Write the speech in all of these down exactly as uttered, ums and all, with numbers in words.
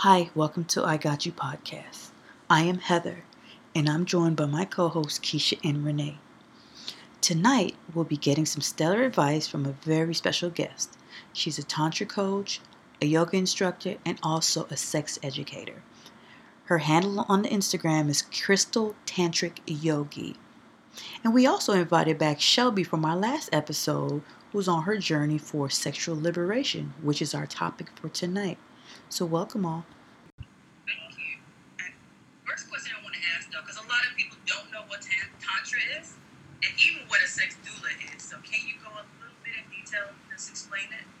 Hi, welcome to I Got You podcast. I am Heather, and I'm joined by my co-hosts Keisha and Renee. Tonight, we'll be getting some stellar advice from a very special guest. She's a tantra coach, a yoga instructor, and also a sex educator. Her handle on the Instagram is Crystal Tantric Yogi. And we also invited back Shelby from our last episode, who's on her journey for sexual liberation, which is our topic for tonight. So welcome all. Thank you. And first question I want to ask though, because a lot of people don't know what tan- tantra is, and even what a sex doula is. So can you go a little bit in detail and just explain it?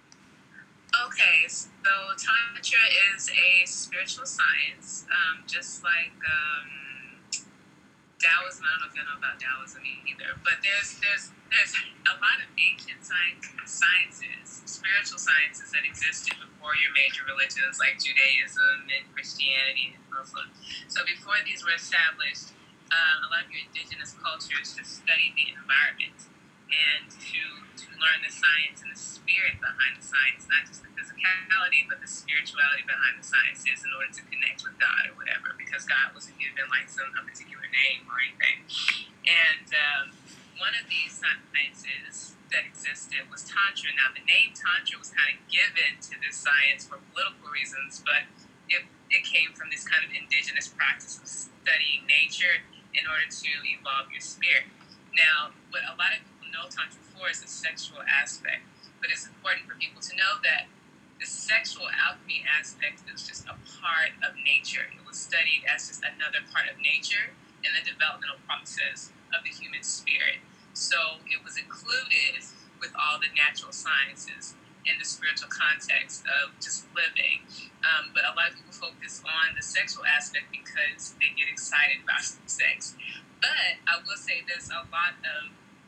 Okay, so tantra is a spiritual science, um, just like um, Taoism. I don't know if you know about Taoism either, but there's there's there's a lot of ancient science, sciences, spiritual sciences that existed before your major religions like Judaism and Christianity and Muslim. So before these were established, um, a lot of your indigenous cultures just studied the environment and to to learn the science and the spirit behind the science, not just the physicality, but the spirituality behind the sciences in order to connect with God or whatever, because God wasn't given like some a particular name or anything. And um, one of these sciences that existed was Tantra. Now, the name Tantra was kind of given to this science for political reasons, but it, it came from this kind of indigenous practice of studying nature in order to evolve your spirit. Now, what a lot of people know Tantra for is the sexual aspect, but it's important for people to know that the sexual alchemy aspect is just a part of nature. It was studied as just another part of nature in the developmental process of the human spirit. So it was included with all the natural sciences in the spiritual context of just living. Um, but a lot of people focus on the sexual aspect because they get excited about sex. But I will say there's a lot of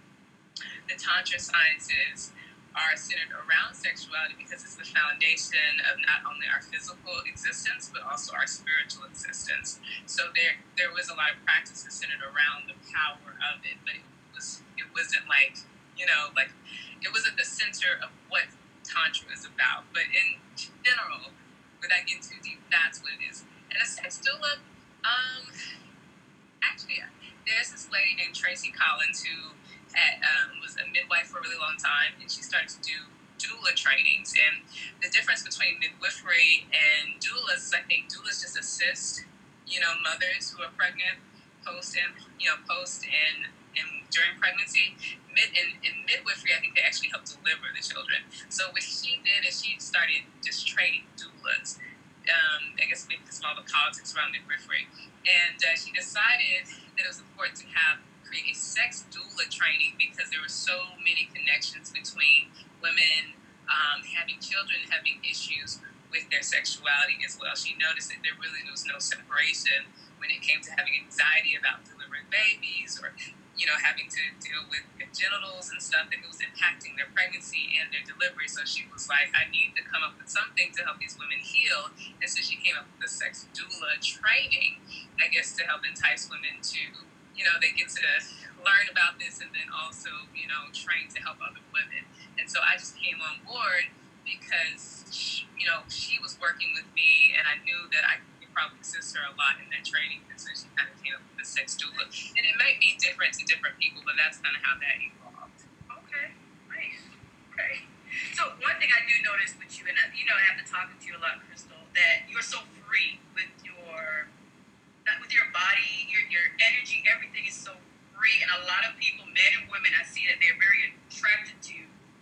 the Tantra sciences are centered around sexuality because it's the foundation of not only our physical existence, but also our spiritual existence. So there there was a lot of practices centered around the power of it, but it was it wasn't like, you know, like it wasn't the center of what Tantra is about. But in general, without getting too deep, that's what it is. And a sex doula, um, actually, there's this lady named Tracy Collins who had, um, was a midwife for a really long time, and she started to do doula trainings. And the difference between midwifery and doulas, I think doulas just assist, you know, mothers who are pregnant, post and you know, post and and during pregnancy. Mid in, in midwifery, I think they actually help deliver the children. So what she did is she started just training doulas. Um, I guess maybe because of all the politics around midwifery. And uh, she decided that it was important to have create a sex doula training because there were so many connections between women um, having children and having issues with their sexuality as well. She noticed that there really was no separation when it came to having anxiety about delivering babies or, you know, having to deal with their genitals and stuff, that it was impacting their pregnancy and their delivery. So she was like, I need to come up with something to help these women heal. And so she came up with the sex doula training, I guess, to help entice women to, you know, they get to learn about this and then also, you know, train to help other women. And so I just came on board because, she, you know, she was working with me and I knew that I could probably assist her a lot in that training. And so she kind of came up with the sex doula. And it might be different to different people, but that's kind of how that evolved. Okay, nice. Okay. So one thing I do notice with you, and I, you know, after talking to you a lot, Crystal, that you're so free with your with your body, your your energy, everything is so free. And a lot of people, men and women, I see that they're very attracted to,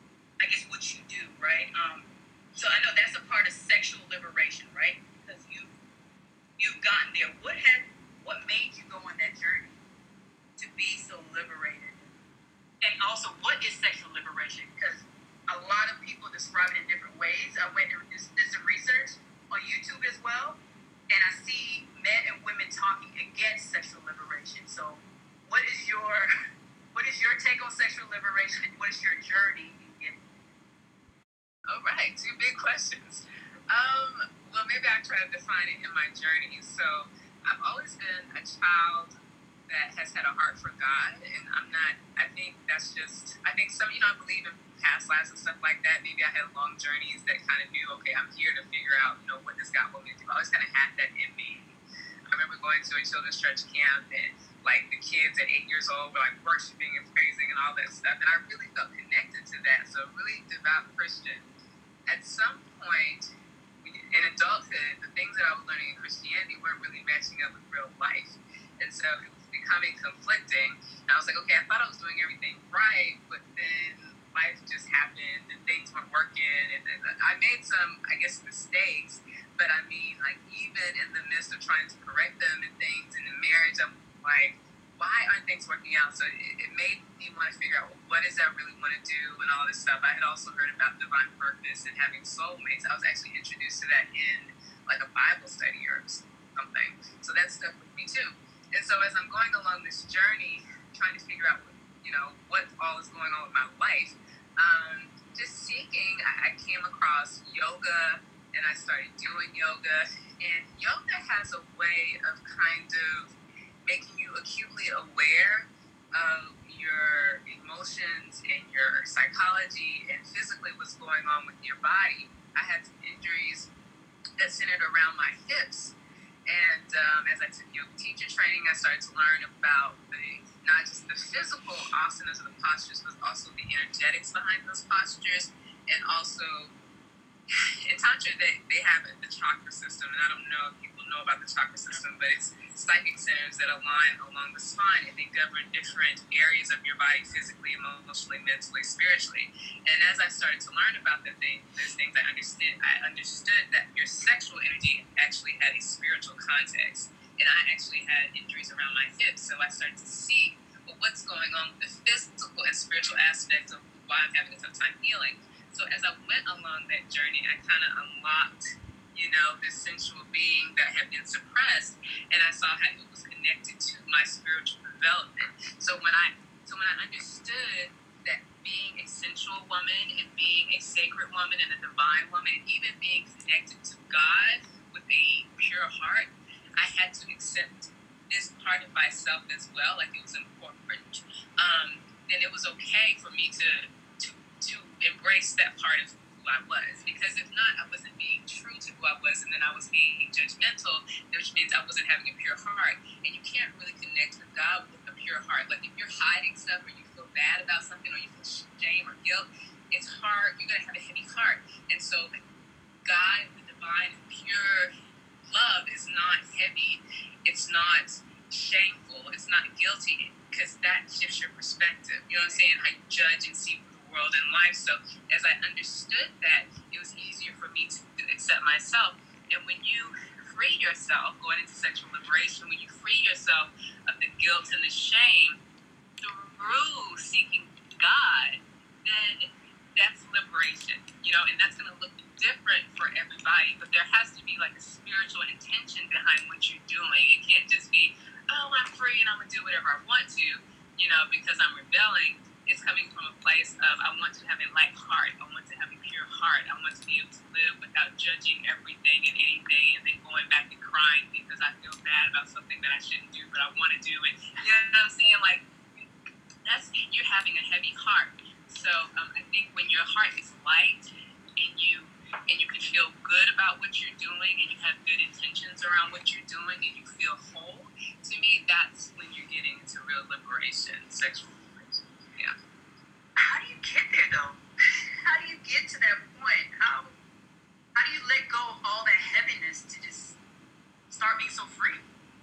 I guess, what you do, right? Um, so I know that's a part of sexual liberation, right? Because you you've gotten there. What had what made you go on that journey to be so liberated? And also, what is sexual liberation? Because a lot of people describe it in different ways. I went to this, this research on YouTube as well, and I see men and women talking against sexual liberation. So what is your what is your take on sexual liberation, and what is your journey in getting it? All right, two big questions. Um, well, maybe I try to define it in my journey. So I've always been a child that has had a heart for God, and I'm not, I think that's just, I think some, you know, I believe in past lives and stuff like that. Maybe I had long journeys that kind of knew, okay, I'm here to figure out, you know, what does God want me to do. doing children's church camp, and like the kids at eight years old were like worshiping and praising and all that stuff. And I really felt connected to that. So really devout Christian. At some point in adulthood, the things that I was learning in Christianity weren't really matching up with real life. And so it was becoming conflicting. And I was like, okay, I thought I was doing everything right, but then life just happened and things weren't working. And, and I made some, I guess, mistakes. But I mean, like, even in the midst of trying to correct them and things in the marriage, I'm like, why aren't things working out? So it, it made me want to figure out, well, what is that I really want to do and all this stuff. I had also heard about divine purpose and having soulmates. I was actually introduced to that in like a Bible study or something. So that stuck with me too. And so as I'm going along this journey, trying to figure out, you know, what all is going on with my life, um, just seeking, I, I came across yoga and I started doing yoga. And yoga has a way of kind of making you acutely aware of your emotions and your psychology and physically what's going on with your body. I had some injuries that centered around my hips. And um, as I took yoga teacher training, I started to learn about the not just the physical asanas of the postures, but also the energetics behind those postures. And also, in Tantra, they, they have the chakra system. And I don't know if people know about the chakra system, but it's psychic centers that align along the spine, and they govern different areas of your body physically, emotionally, mentally, spiritually. And as I started to learn about the thing, those things, I understood, I understood that your sexual energy actually had a spiritual context. And I actually had injuries around my hips, so I started to see, well, what's going on with the physical and spiritual aspects of why I'm having a tough time healing. So as I went along that journey, I kind of unlocked, you know, this sensual being that had been suppressed, and I saw how it was connected to my spiritual development. So when I, so when I understood that being a sensual woman and being a sacred woman and a divine woman, and even being connected to God with a pure heart, I had to accept this part of myself as well, like it was important. Um, then it was okay for me to, to, to embrace that part of who I was, because if not, I wasn't being true to who I was, and then I was being judgmental, which means I wasn't having a pure heart. And you can't really connect with God with a pure heart. Like if you're hiding stuff, or you feel bad about something, or you feel shame or guilt, it's hard. You're gonna have a heavy heart. And so God, the divine, pure love is not heavy. It's not shameful. It's not guilty, because that shifts your perspective. You know what I'm saying? How you judge and see world and life. So as I understood that, it was easier for me to accept myself. And when you free yourself, going into sexual liberation, when you free yourself of the guilt and the shame through seeking God, then that's liberation, you know, and that's going to look different for everybody, but there has to be like a spiritual intention behind what you're doing. It can't just be, oh, I'm free and I'm going to do whatever I want to, you know, because I'm rebelling. It's coming from a place of, I want to have a light heart. I want to have a pure heart. I want to be able to live without judging everything and anything, and then going back and crying because I feel bad about something that I shouldn't do, but I want to do it. You know what I'm saying? Like, that's, you're having a heavy heart. So um, I think when your heart is light and you and you can feel good about what you're doing, and you have good intentions around what you're doing, and you feel whole, to me, that's when you're getting into real liberation, sexual liberation. Yeah. How do you get there, though? How do you get to that point? How how do you let go of all that heaviness to just start being so free?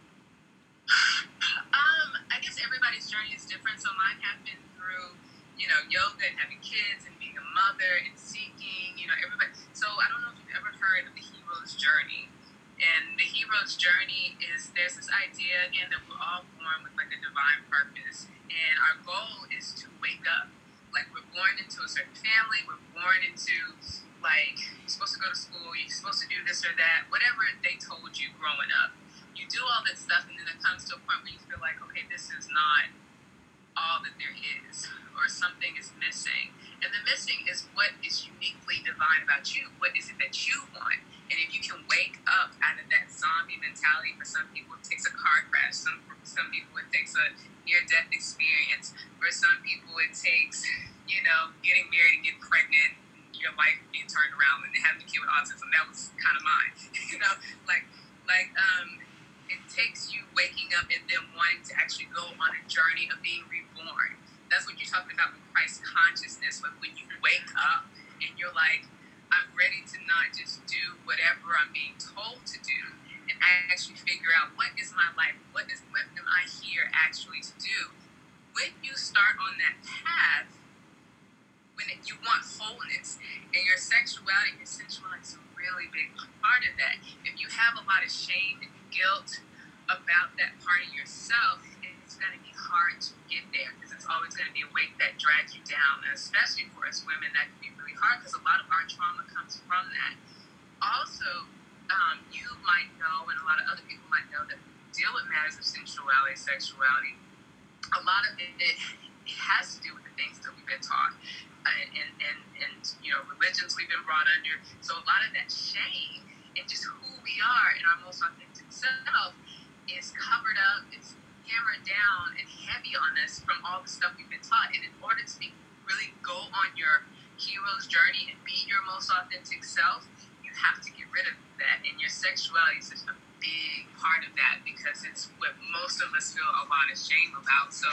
Um, I guess everybody's journey is different. So mine happened through, you know, yoga and having kids and being a mother and seeking, you know, everybody. So I don't know if you've ever heard of the hero's journey. And the hero's journey is, there's this idea, again, that we're all born with like a divine purpose. And our goal is to wake up. Like, we're born into a certain family. We're born into, like, you're supposed to go to school. You're supposed to do this or that. Whatever they told you growing up. You do all that stuff, and then it comes to a point where you feel like, okay, this is not all that there is, or something is missing. And the missing is what is uniquely divine about you. What is it that you want? And if you can wake up out of that zombie mentality, for some people it takes a car crash, some for some people it takes a near-death experience, for some people it takes, you know, getting married and getting pregnant, your life being turned around, and having a kid with autism. That was kind of mine, you know, like, like, um, it takes you waking of being reborn. That's what you're talking about with Christ consciousness. Like when you wake up and you're like, I'm ready to not just do whatever I'm being told to do, and I actually figure out what is my life, what is what am I here actually to do. When you start on that path, when it, you want wholeness, and your sexuality, your sensuality is a really big part of that. If you have a lot of shame and guilt about that part of yourself, it's going to be hard to get there because it's always going to be a weight that drags you down, and especially for us women, that can be really hard because a lot of our trauma comes from that. Also, um, you might know, and a lot of other people might know, that deal with matters of sensuality, sexuality, a lot of it, it, it has to do with the things that we've been taught. Uh, and, and, and, you know, religions we've been brought under. So a lot of that shame and just who we are in our most authentic self is covered up, it's hammered down and heavy on us from all the stuff we've been taught. And in order to be, really go on your hero's journey and be your most authentic self, you have to get rid of that. And your sexuality is such a big part of that because it's what most of us feel a lot of shame about. So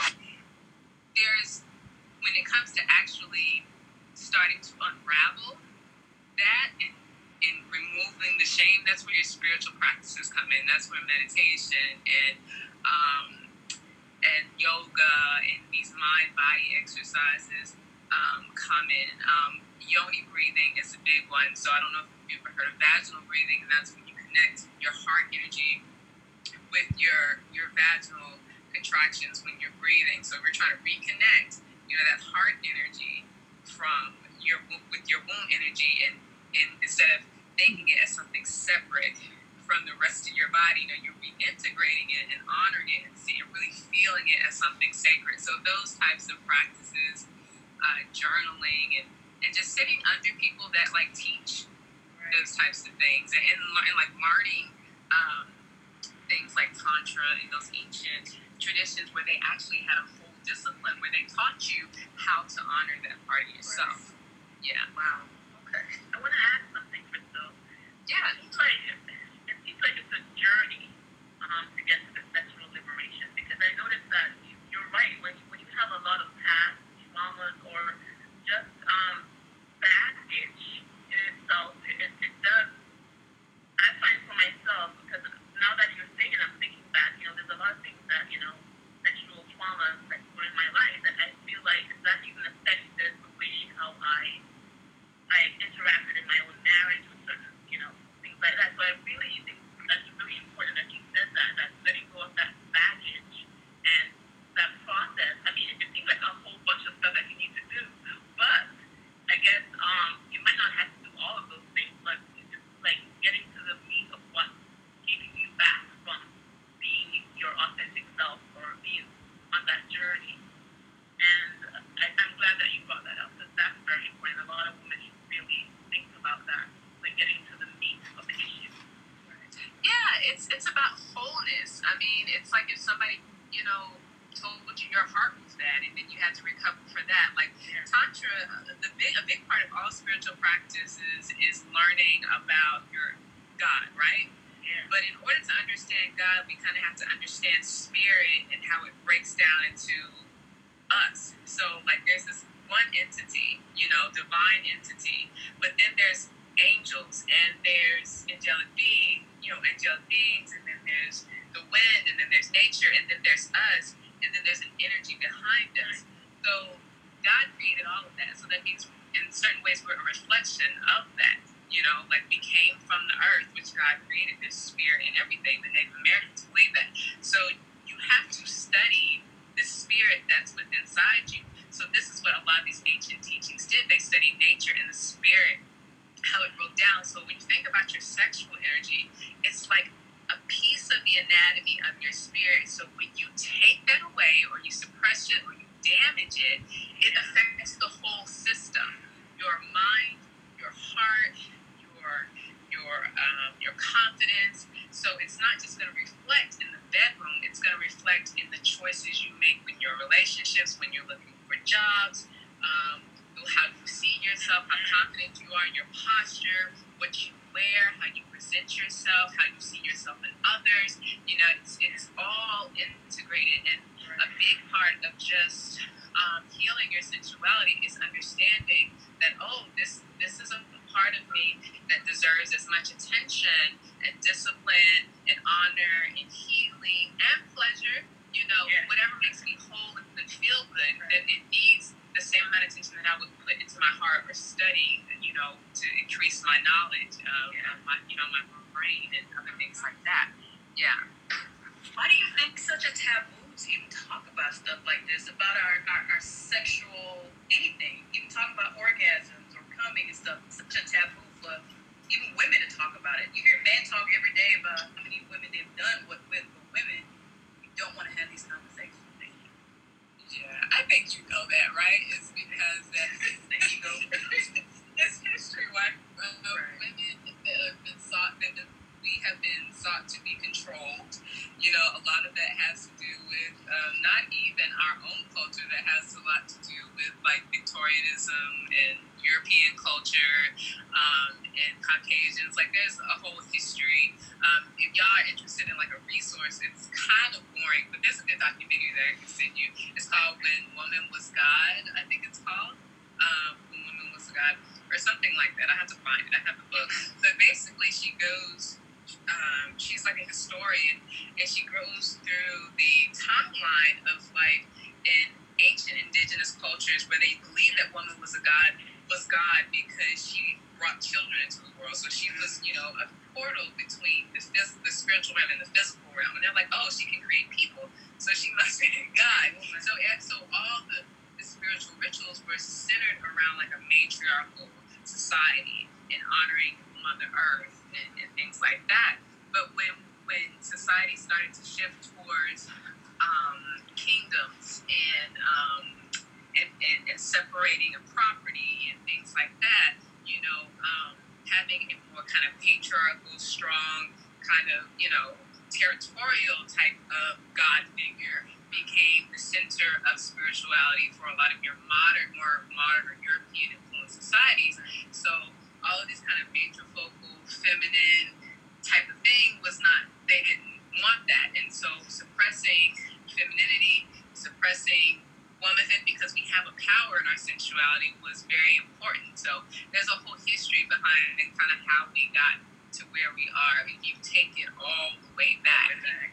there's, when it comes to actually starting to unravel that and, and removing the shame, that's where your spiritual practices come in. That's where meditation and um, and yoga and these mind-body exercises um, come in. Um, yoni breathing is a big one. So I don't know if you've ever heard of vaginal breathing, and that's when you connect your heart energy with your your vaginal contractions when you're breathing. So we're trying to reconnect, you know, that heart energy from your with your womb energy, and, and instead of thinking it as something separate from the rest of your body, you know, you're reintegrating it and honoring it and seeing, really feeling it as something sacred. So those types of practices, uh, journaling, and, and just sitting under people that like teach those types of things, and, and, and like learning um, things like Tantra and those ancient traditions where they actually had a whole discipline where they taught you how to honor that part of yourself. Right. Yeah. Wow. Okay. I want to ask something, Crystal. Yeah. It seems like, it seems like it's a journey um, to get to the sexual liberation, because I noticed that you, you're right. When you, when you have a lot of past traumas or just um, baggage in itself, it, it does. I find for myself, because now that you're saying it, I'm thinking back, you know, there's a lot of things that, you know, sexual traumas that were in my life that I feel like that even affected the way how I I interacted in my own marriage with certain, you know, things like that. So I really think that's really important that you said that, that letting go of that baggage and that process. I mean, it seems like a whole bunch of stuff that you need to do, but I guess um, you might not have to do all of those things, but it's just like getting to the meat of what's keeping you back from being your authentic self or being on that journey. And I, I'm glad that you brought that up, because that's very important. A lot of women should really think about that, like getting to the meat of the issue. Yeah, it's it's about wholeness. I mean, it's like if somebody, you know, told you your heart was bad and then you had to recover for that. Like Yeah. Tantra, the big a big part of all spiritual practices is learning about your God, right? Yeah. But in order to understand God, we kind of have to understand spirit and how it breaks down into us. So like there's this one entity, you know, divine entity, but then there's angels and there's angelic being, you know, angelic beings, and then there's the wind, and then there's nature, and then there's us, and then there's an energy behind us. So God created all of that. So that means in certain ways we're a reflection of that. You know, like we came from the earth, which God created, this spirit and everything. The Native Americans believe that. So you have to study the spirit that's within inside you. So this is what a lot of these ancient teachings did. They studied nature and the spirit, how it broke down. So when you think about your sexual energy, it's like a piece of the anatomy of your spirit. So when you take that away, or you suppress it, or you damage it, it affects the whole system. Your mind, your heart, your your um, your confidence. So it's not just going to reflect in the bedroom, it's going to reflect in the choices you make in your relationships, when you're looking for jobs, um, how you see yourself, how confident you are, your posture, what you wear, how you present yourself, how you see yourself in others. You know, it's, it's all integrated. And a big part of just um, healing your sexuality is understanding that, oh, this this is a part of me that deserves as much attention and discipline and honor and healing and pleasure. You know, yeah. Whatever makes me whole and feel good, right. That it needs the same amount of attention that I would put into my heart or studying, you know, to increase my knowledge of yeah. my, you know, my brain and other things like that. Yeah. Why do you think such a taboo to even talk about stuff like this, about our, our, our sexual anything, even talk about orgasms or coming and stuff? It's such a taboo for even women to talk about it. You hear men talk every day about how many women they've done with, with women who don't want to have these conversations. Yeah, I think you know that, right? It's because that you go. It's history. Why uh, right. women that have been sought that we have been sought to be controlled. You know, a lot of that has to do with um, not even our own culture. That has a lot to do with like Victorianism and European culture um, and Caucasians. Like, there's a whole history. Um, if y'all are interested in like a resource, it's kind of boring, but there's a good documentary that I can send you. It's called When Woman Was God, I think it's called. Um, When Woman Was God, or something like that. I have to find it. I have the book. But basically, she goes. Um, she's like a historian, and she goes through the timeline of like in ancient indigenous cultures where they believed that woman was a god, was God because she brought children into the world. So she was, you know, a portal between the phys- the spiritual realm and the physical realm. And they're like, oh, she can create people, so she must be a god. So, so all the, the spiritual rituals were centered around like a matriarchal society and honoring Mother Earth and, and things like that. But when when society started to shift towards um, kingdoms and, um, and, and and separating of property and things like that, you know, um, having a more kind of patriarchal, strong, kind of, you know, territorial type of God figure became the center of spirituality for a lot of your modern, more modern or European influenced societies. So all of this kind of matrifocal, feminine type of thing was not, they didn't want that. And so suppressing femininity, suppressing womanhood, because we have a power in our sensuality, was very important. So there's a whole history behind and kind of how we got to where we are if you take it all the way back.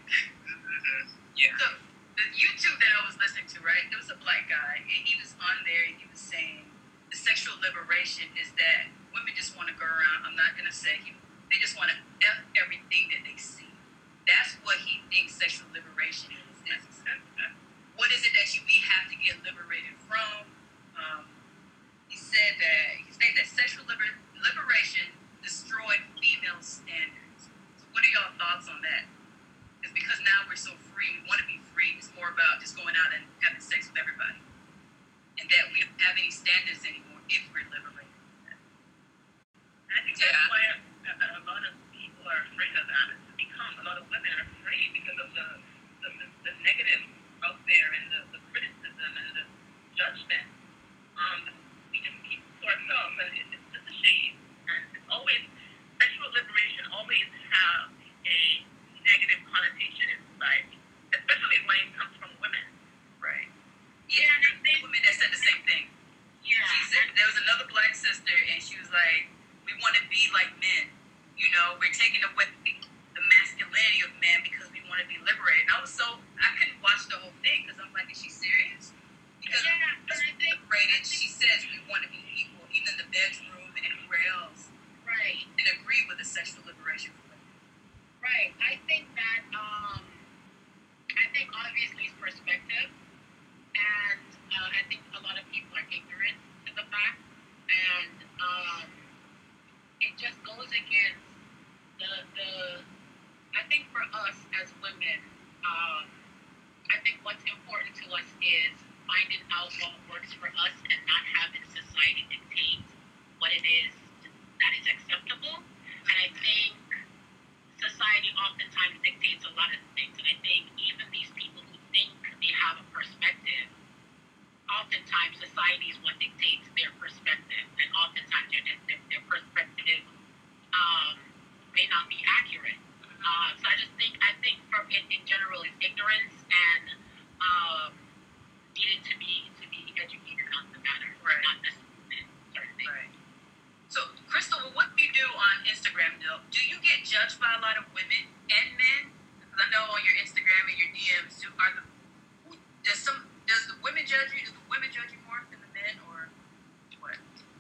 Mm-hmm. Yeah. So the YouTube that I was listening to, right, there was a black guy, and he was on there, and he was saying the sexual liberation is that women just want to go around, I'm not going to say, they just want to F everything that they see. That's what he thinks sexual liberation is. is what is it that you, we have to get liberated from? Um, he said that, he said that sexual liber- liberation destroyed female standards. So what are y'all thoughts on that? It's because now we're so free, we want to be free. It's more about just going out and having sex with everybody. And that we don't have any standards anymore if we're liberated. I think that's yeah. why a, a lot of people are afraid of that. It's become, a lot of women are afraid because of the the, the, the negative out there and the, the criticism and the judgment. Um, we just keep to ourselves, and it, it's just a shame. And it's always, sexual liberation always have a negative connotation in society, especially when it comes from women. Right. Yeah, and there's the women that said the same thing. Yeah. She said, there was another black sister, and she was like, we want to be like men. You know, we're taking away the masculinity of men because we want to be liberated. And I was so, I couldn't watch the whole thing because I'm like, is she serious? Because yeah, as we liberated, she says we want to be equal, even in the bedroom and anywhere else. Right. And agree with the sexual liberation for women. Right. I think that, um, I think obviously it's perspective. And uh, I think a lot of people are ignorant to the fact. And um, it just goes against the, the, I think for us as women, um, I think what's important to us is finding out what works for us and not having society dictate what it is that is acceptable. And I think society oftentimes dictates a lot of things. And I think even these people who think they have a perspective, oftentimes society is what dictates their perspective. And oftentimes their, their, their perspective um, may not be accurate. Uh, so I just think, I think from in, in general, it's ignorance and uh, judged by a lot of women and men? Because I know on your Instagram and your D Ms, do, are the, who, does some does the women judge you? Do the women judge you more than the men, or what?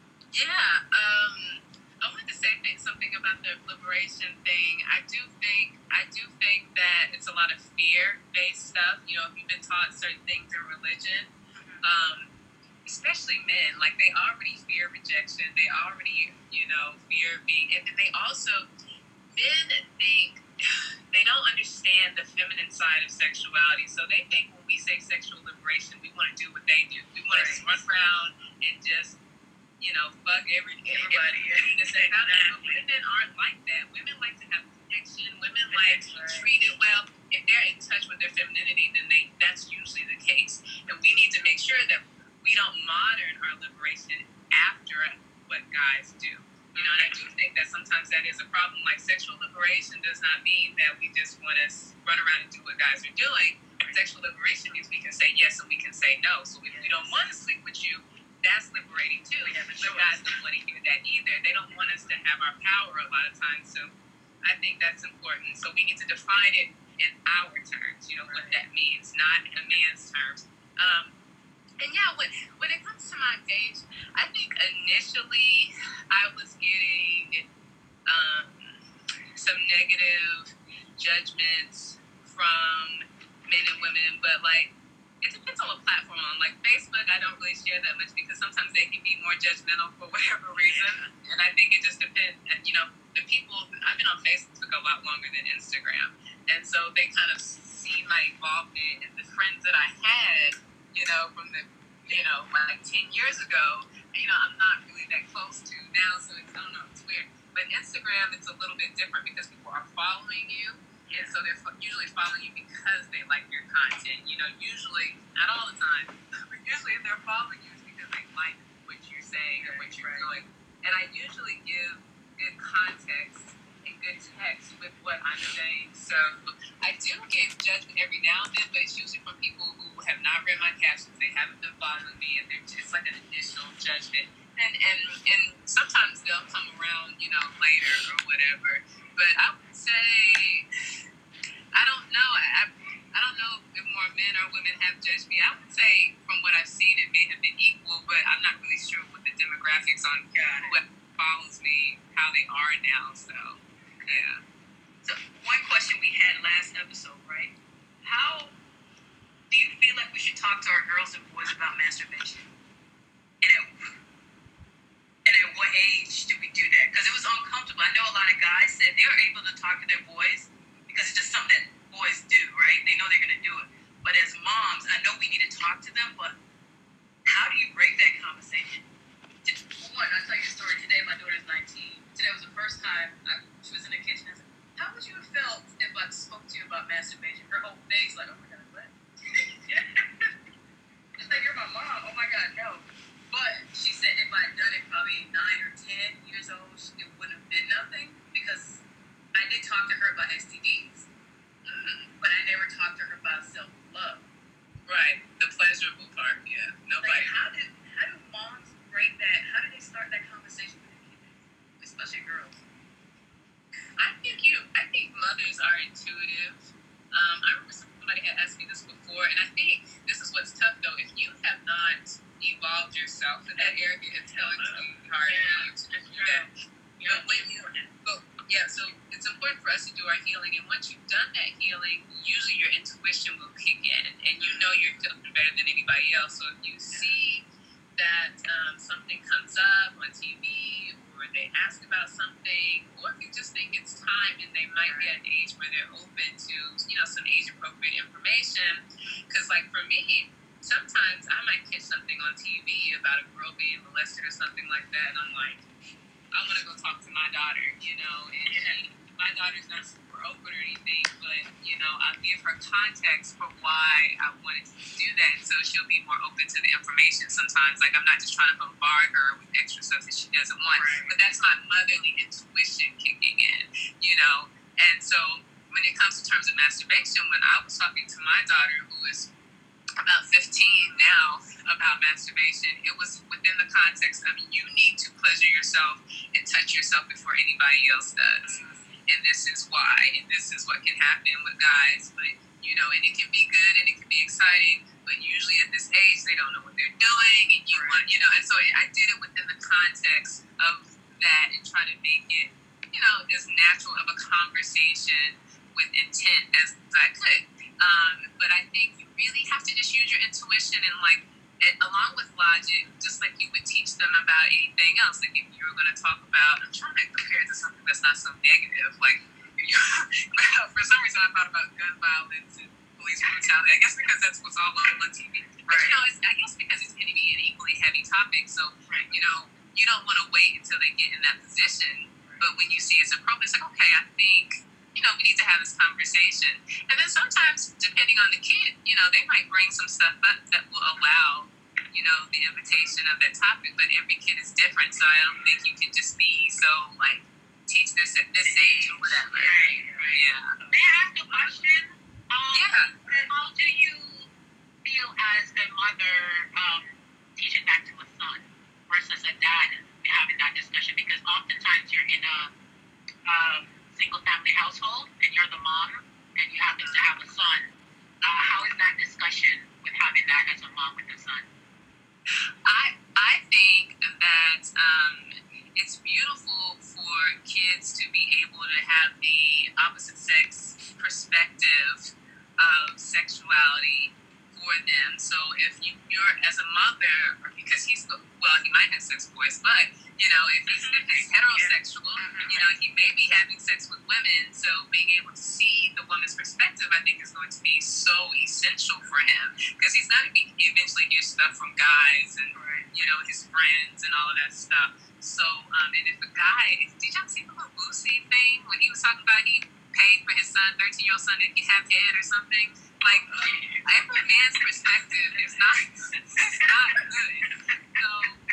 Yeah, um, I wanted to say th- something about the liberation thing. I do think, I do think that it's a lot of fear-based stuff. You know, if you've been taught certain things in religion, um, especially men, like they already fear rejection. They already, you know, fear being, and then they also, men think they don't understand the feminine side of sexuality. So they think when we say sexual liberation, we want to do what they do. We want right. to just run around and just, you know, fuck every, everybody. everybody. Exactly. But women aren't like that. Women like to have protection. Women like to be treated well. If they're in touch with their femininity, then they that's usually the case. And we need to make sure that we don't modern our liberation after what guys do. You know, and I do think that sometimes that is a problem. Like, sexual liberation does not mean that we just want to run around and do what guys are doing. Sexual liberation means we can say yes and we can say no. So if we don't want to sleep with you, that's liberating too. But guys don't want to hear that either. They don't want us to have our power a lot of times. So I think that's important. So we need to define it in our terms, you know, what that means, not in a man's terms. Um, And yeah, when, when it comes to my page, I think initially I was getting um, some negative judgments from men and women, but like, it depends on what platform I'm on. Like Facebook, I don't really share that much because sometimes they can be more judgmental for whatever reason. And I think it just depends, you know, the people, I've been on Facebook a lot longer than Instagram. And so they kind of see my involvement, and the friends that I had, you know, from the, you know, like ten years ago, you know, I'm not really that close to now, so it's, I don't know, it's weird. But Instagram, it's a little bit different because people are following you, and so they're usually following you because they like your content. You know, usually, not all the time, but usually if they're following you, it's because they like what you're saying or what you're doing. And I usually give good context and good text with what I'm saying. So I do get judgment every now and then, but it's usually from people who have not read my captions. They haven't been following me, and they're just like an initial judgment. And and and sometimes they'll come around, you know, later or whatever. But I would say, I don't know. I I don't know if more men or women have judged me. I would say from what I've seen, it may have been equal, but I'm not really sure what the demographics on who follows me, how they are now. So. Yeah. So one question we had last episode, right? How do you feel like we should talk to our girls and boys about masturbation? And at, and at what age do we do that? Because it was uncomfortable. I know a lot of guys said they were able to talk to their boys because it's just something that boys do, right? They know they're going to do it. But as moms, I know we need to talk to them, but how do you break that conversation? Just, for one, I'll tell you a story. Today, my daughter's nineteen. Today was the first time I, she was in the kitchen. I said, how would you have felt if I spoke to you about masturbation? Her whole face like, oh my God, what? She's like, you're my mom. Oh my God, no. But she said if I had done it probably nine or ten years old, it wouldn't have been nothing because I did talk to her about S T Ds. Mm-hmm. But I never talked to her about self-love. Right. The pleasurable part, yeah. Nobody. Like, how did, how do moms break that? How do they start that conversation with their kids? Especially girls. I think you. I think mothers are intuitive. Um, I remember somebody had asked me this before, and I think this is what's tough though. If you have not evolved yourself in that area, it's going to be hard for you to do that. But when you, but yeah, so it's important for us to do our healing, and once you've done that healing, usually your intuition will kick in, and you know you're feeling better than anybody else. So if you see that um, something comes up on T V, or they ask about something, or if you just think it's time and they might be at an age where they're open to, you know, some age-appropriate information. Because, like, for me, sometimes I might catch something on T V about a girl being molested or something like that, and I'm like, I want to go talk to my daughter, you know, and she, my daughter's not super open or anything, but, you know, I'll give her context for why I wanted to do that, so she'll be more open to the information sometimes. Like, I'm not just trying to bombard her with extra stuff that she doesn't want, right. But that's my motherly intuition kicking in, you know. And so when it comes to terms of masturbation, when I was talking to my daughter, who is about fifteen now, about masturbation, it was within the context of you need to pleasure yourself and touch yourself before anybody else does. and this is why, and this is what can happen with guys. But, you know, and it can be good and it can be exciting, but usually at this age, they don't know what they're doing, and you want, you know, and so I did it within the context of that and try to make it, you know, as natural of a conversation with intent as I could. Um, but I think you really have to just use your intuition and, like, it, along with logic, just like you would teach them about anything else. Like if you were going to talk about, I'm trying to compare it to something that's not so negative. Like, you know, for some reason I thought about gun violence and police brutality. I guess because that's what's all on T V. But, right. you know, it's, I guess because it's going to be an equally heavy topic. So, right. you know, you don't want to wait until they get in that position. But when you see it's appropriate, it's like, okay, I think, you know, we need to have this conversation. And then sometimes, depending on the kid, you know, they might bring some stuff up that will allow, you know, the invitation of that topic. But every kid is different, so I don't think you can just be so, like, teach this at this age or whatever. Right, right. Yeah. May I ask a question? Um, yeah. How do you feel as a mother um, teaching that to a son versus a dad having that discussion? Because oftentimes you're in a um, single-family household and you're the mom and you happen to have a son. Uh, how is that discussion with having that as a mom with a son? I I think that um, it's beautiful for kids to be able to have the opposite sex perspective of sexuality for them. So if you, you're as a mother, or because he's, well, he might have sex with boys, but, you know, if he's, if he's heterosexual, you know, he may be having sex with women. So being able to see the woman's perspective, I think, is going to be so essential for him, because he's going to be eventually hear stuff from guys and, you know, his friends and all of that stuff. So, um, and if a guy, did y'all see the little Boosie thing when he was talking about he paid for his son, thirteen-year-old son, to have head or something? Like, every man's perspective is not, it's not good. So,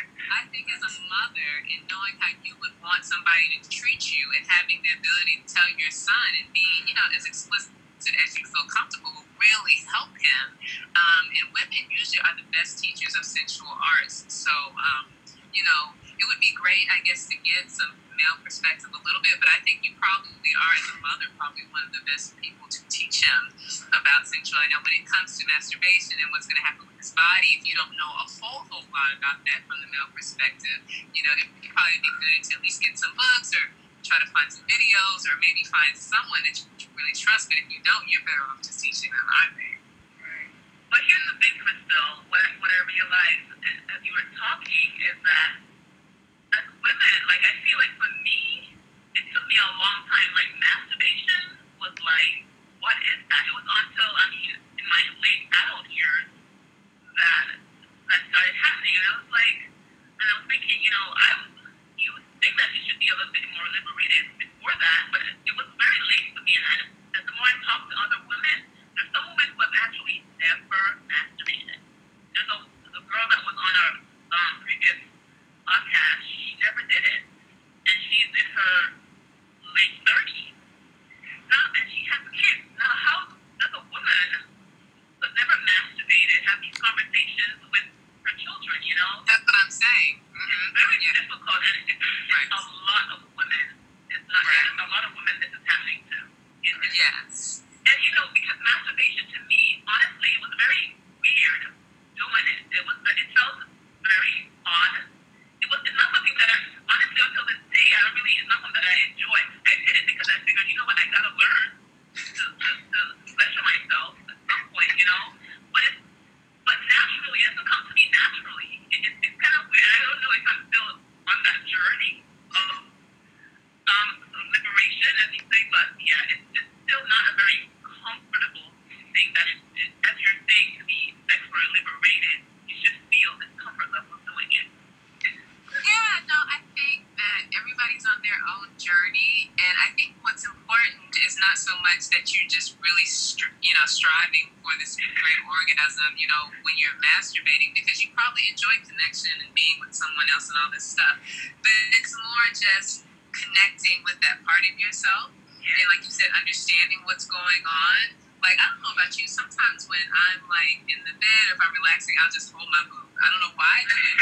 I think as a mother, and knowing how you would want somebody to treat you, and having the ability to tell your son and be, you know, as explicit as you feel comfortable, will really help him. Um, and women usually are the best teachers of sensual arts. So, um, you know, it would be great, I guess, to get some male perspective a little bit, but I think you probably are, as a mother, probably one of the best people to teach him about sexuality. Now, when it comes to masturbation and what's going to happen with his body, if you don't know a whole, whole lot about that from the male perspective, you know, it would probably be good to at least get some books or try to find some videos, or maybe find someone that you really trust. But if you don't, you're better off just teaching them, I think. Right. But here's the thing, Crystal, what, what I realized as you were talking is that as women, like, I feel like for me, it took me a long time. Like, masturbation was like, what is that? It was until, I mean, in my late adult years that that started happening. And I was like, and I was thinking, you know, I you would think that you should be a little bit more liberated before that, but it, it was very late for me. And, I, and the more I talk to other women, there's some women who have actually never masturbated. There's a, the girl that was on our um, previous podcast, she never did it. And she's in her late thirties. Now, and she has kids. Now, how does a woman who's never masturbated have these conversations with her children, you know? That's what I'm saying. Mm-hmm. It's very yeah. difficult, and it's, it's right. a lot of women. It's not right. a lot of women this is happening to. It's, yes. And, you know, because masturbation to me, honestly, it was very weird doing it. It was, it felt very odd. It was, it's not something that I, honestly, until this day, I don't really, it's not something that I enjoy. I did it because I figured, you know what, I gotta learn to, to, to pleasure myself at some point, you know? But it's, but naturally, it doesn't come to me naturally. It, it, it's kind of weird. I don't know if I'm still on that journey of um, liberation, as you say, but yeah, it's, it's still not a very comfortable thing that it, it, as you're saying, to be sexually liberated, you should feel this comfort level doing it. Yeah, no, I think that everybody's on their own journey, and I think what's important is not so much that you're just really, stri- you know, striving for this great orgasm, you know, when you're masturbating, because you probably enjoy connection and being with someone else and all this stuff, but it's more just connecting with that part of yourself, yeah. and like you said, understanding what's going on. Like, I don't know about you, sometimes when I'm, like, in the bed, if I'm relaxing, I'll just hold my boob. I don't know why I do it.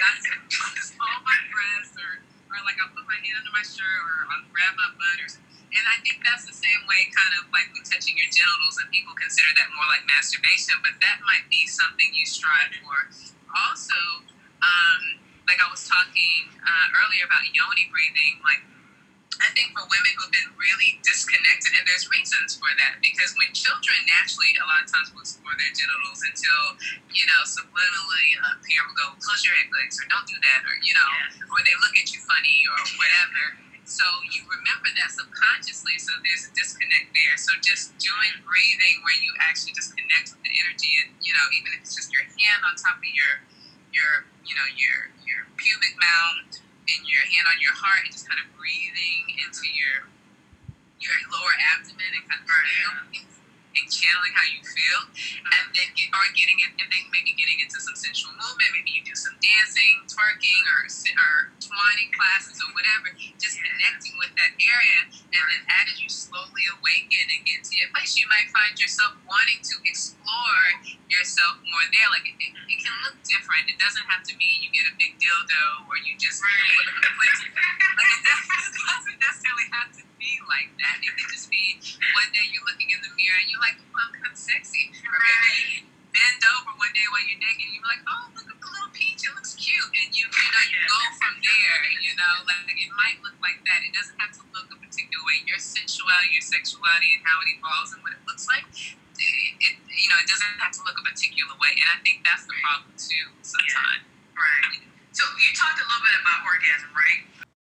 I'll just hold my breast, or, or, like, I'll put my hand under my shirt, or I'll grab my butt, or, and I think that's the same way, kind of like with touching your genitals, and people consider that more like masturbation, but that might be something you strive for. Also, um, like I was talking uh, earlier about yoni breathing, like I think for women who've been really disconnected, and there's reasons for that, because when children naturally, a lot of times will explore their genitals until, you know, subliminally a parent will go, close your egg legs, or don't do that, or, you know, or they look at you funny, or whatever. So you remember that subconsciously, so there's a disconnect there. So just doing breathing where you actually just connect with the energy, and, you know, even if it's just your hand on top of your, your, you know, your, your pubic mound, and your hand on your heart, and just kind of breathing into your your lower abdomen and kind of feeling and channeling how you feel, and then get, or getting it, and then maybe getting into some sensual movement. Maybe you do some dancing, twerking, or or twining classes or whatever. Just connecting with that area, and then as you slowly awaken and get to your place, you might find yourself wanting to explore yourself more there. Like it, it, it can look different. It doesn't have to mean you get a big dildo or you just right. like it doesn't necessarily have to be like that. It could just be one day you're looking in the mirror and you're like, oh, I'm kind of sexy. Or maybe you bend over one day while you're naked and you're like, oh, look at the little peach, it looks cute. And you, you know, you go from there, you know, like it might look like that. It doesn't have to look a particular way. Your sensuality, your sexuality, and how it evolves and what it looks like, it, it you know, it doesn't have to look a particular way. And I think that's the problem too sometimes. Yeah. Right. So you talked a little bit about orgasm, right?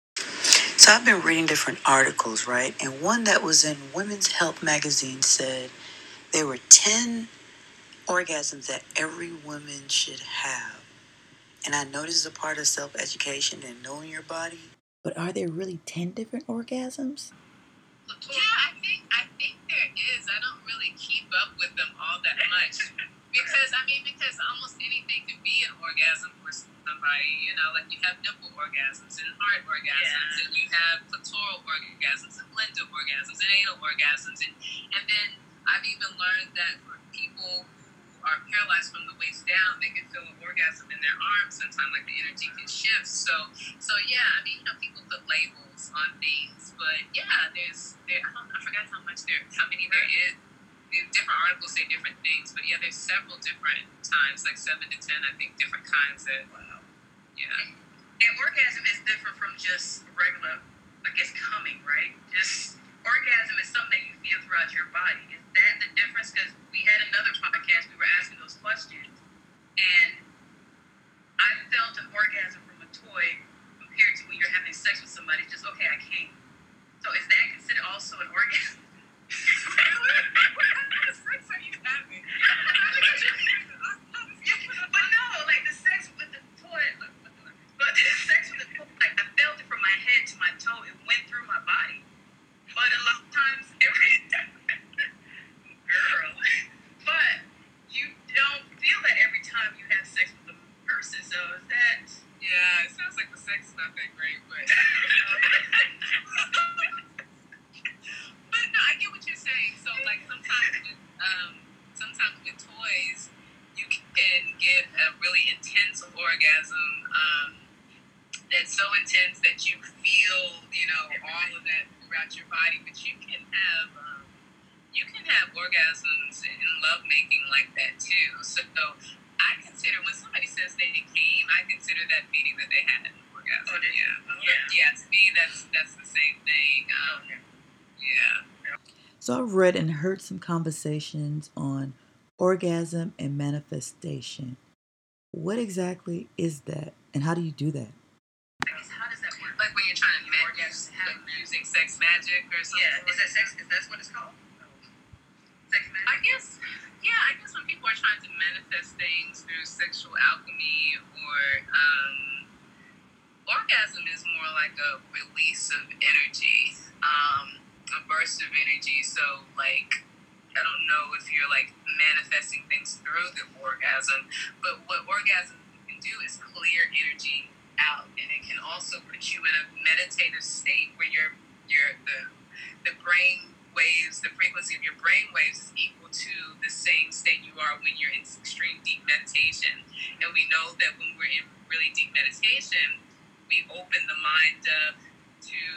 So I've been reading different articles, right? And one that was in Women's Health magazine said there were ten orgasms that every woman should have. And I know this is a part of self-education and knowing your body. But are there really ten different orgasms? Yeah, I think I think there is. I don't really keep up with them all that much. Because, I mean, because almost anything can be an orgasm for somebody. You know, like you have nipple orgasms and heart orgasms, yeah. and you have clitoral orgasms and genital orgasms and anal orgasms. And, and then I've even learned that for people who are paralyzed from the waist down, they can feel an orgasm in their arms sometimes, like the energy can shift. So, so yeah, I mean, you know, people put labels on things, but yeah, there's, there, I don't I forgot how much there, how many there is. Different articles say different things, but yeah, there's several different times, like seven to ten, I think, different kinds that, wow. Yeah. And, and orgasm is different from just regular, I guess, coming, right? Just orgasm is something that you feel throughout your body. Is that the difference? Because we had another podcast, we were asking those questions, and I felt an orgasm from a toy compared to when you're having sex with somebody, just, okay, I came. So is that considered also an orgasm? What kind of sex are you having? But no, like the sex with the toy, but the sex with the toy, like I felt it from my head to my toe. It went through my body. But a lot of times, every girl, but you don't feel that every time you have sex with a person. So is that? Yeah, it sounds like the sex is not that great, but. But no, I get what you're saying. So, like, sometimes with um, sometimes with toys, you can get a really intense orgasm um, that's so intense that you feel, you know, all of that throughout your body. But you can have um, you can have orgasms in lovemaking like that too. So, I consider when somebody says they came, I consider that meaning that they had an orgasm. Oh, did you? Yeah, yeah. yeah. To me, that's that's the same thing. Um, okay. Yeah. So I've read and heard some conversations on orgasm and manifestation. What exactly is that, and how do you do that? How does that work? Like when you're trying to make orgasm, like using sex magic or something. Yeah, is that sex? Is that what it's called? Sex magic. I guess. Yeah, I guess when people are trying to manifest things through sexual alchemy, or um, orgasm is more like a release of energy. Um, a burst of energy. So, like, I don't know if you're, like, manifesting things through the orgasm, but what orgasm can do is clear energy out, and it can also put you in a meditative state where your your the the brain waves, the frequency of your brain waves is equal to the same state you are when you're in extreme deep meditation. And we know that when we're in really deep meditation, we open the mind up to